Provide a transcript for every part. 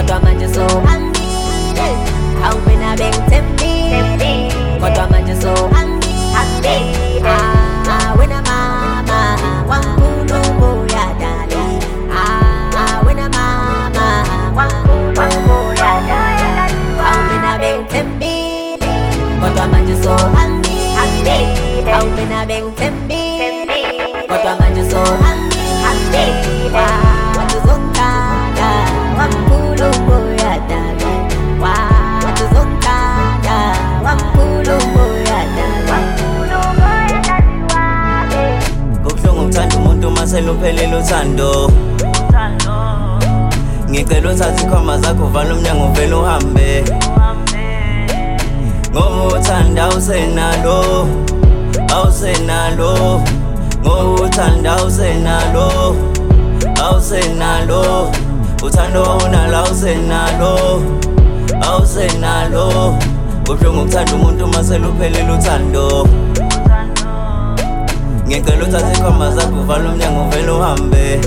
kodwa manje sohambile, awumina bengithembile, kodwa manje sohambile. Wena mama wankulunkulu yadala, wena mama wankulunkulu yadala, awumina bengithembile, kodwa manje sohambile, awumina bengithembile, kodwa manje sohambile. Watuzongithanda wankulunkulu yadala, watuzongithanda wankulunkulu yadala. Kubuhlungu ukuthanda umuntu mase luphelile uthando. Ngicela uthathe ikhwama zakho uvale umnyango uvele uhambe, ngoba uthanda awusenalo, awusenalo, ngoba uthanda awusenalo, awusenalo, uthando awunalo awusenalo, awusenalo. Kubuhlungu ukuthanda umuntu mase luphelile uthando. Ngicela uthathe ikhwama zakho uvale umnyango uvele uhambe,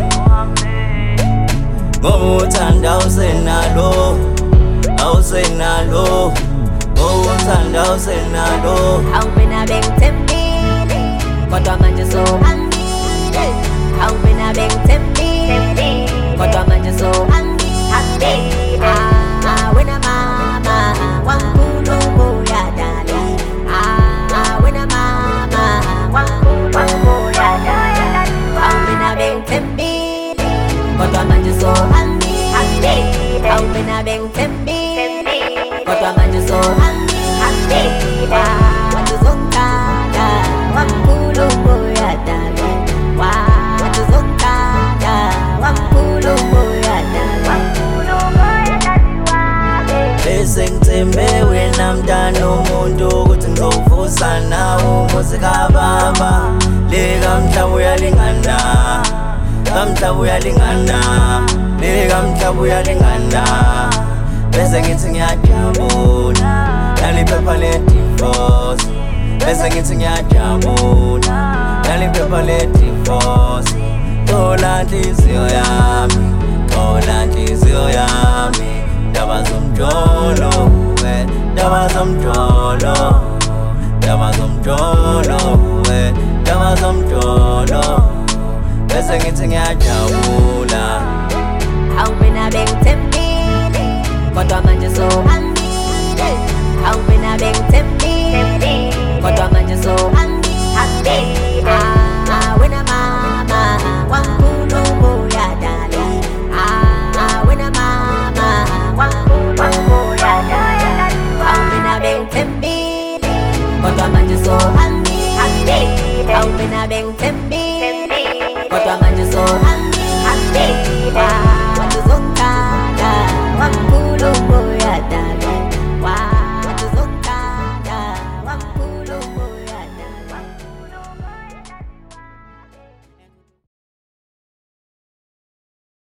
ngoba uthanda awusenalo, awusenalo, ngoba uthanda awusenalo. Awumina bengithembile, kodwa manje sohambile, awumina bengithembile, kodwa manje sohambile. Wena mama wankulunkulu yadala, wena mama wankulunkulu yadala, awumina bengithembile, kodwa manje sohambile, awumina bengithembile, kodwa manje sohambile. Watuzongithanda wankulunkulu yadala, watuzongithanda wankulunkulu yadala. Bese ngithembe wena mntana umuntu ukuthi ngizovusa nawe umuzi kababa. Leka mhlaba uyalingana, kamhlaba uyalingana, leka mhlaba uyalingana. Bese ngithi ngiyajabula naliphepha le-divorce, bese ngithi ngiyajabula naliphepha le-divorce. Thola nhliziyo yami, thola nhliziyo yami, ndaba zomjolo, ndaba zomjolo, ndaba zomjolo, ndaba zomjolo. Bese ngithi ngiyajabula. Awumina bengithembile, kodwa manje sohambile, awumina bengithembile, kodwa manje sohambile. Wena mama wankulunkulu yadala, wena mama wankulunkulu yadala, awumina bengithembile, kodwa manje sohambile, awumina bengithembile, kodwa manje sohambile.